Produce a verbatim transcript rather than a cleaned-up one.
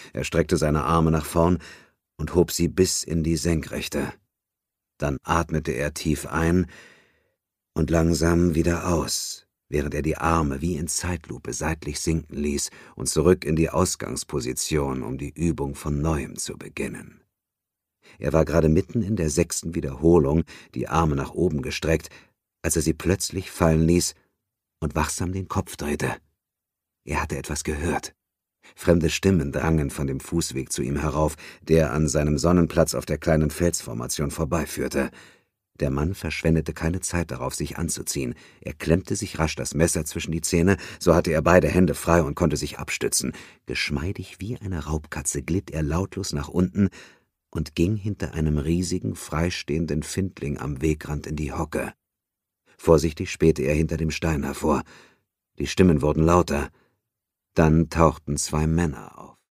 Er streckte seine Arme nach vorn und hob sie bis in die Senkrechte. Dann atmete er tief ein und langsam wieder aus, während er die Arme wie in Zeitlupe seitlich sinken ließ und zurück in die Ausgangsposition, um die Übung von Neuem zu beginnen. Er war gerade mitten in der sechsten Wiederholung, die Arme nach oben gestreckt, als er sie plötzlich fallen ließ und wachsam den Kopf drehte. Er hatte etwas gehört. Fremde Stimmen drangen von dem Fußweg zu ihm herauf, der an seinem Sonnenplatz auf der kleinen Felsformation vorbeiführte. Der Mann verschwendete keine Zeit darauf, sich anzuziehen. Er klemmte sich rasch das Messer zwischen die Zähne, so hatte er beide Hände frei und konnte sich abstützen. Geschmeidig wie eine Raubkatze glitt er lautlos nach unten und ging hinter einem riesigen, freistehenden Findling am Wegrand in die Hocke. Vorsichtig spähte er hinter dem Stein hervor. Die Stimmen wurden lauter. Dann tauchten zwei Männer auf.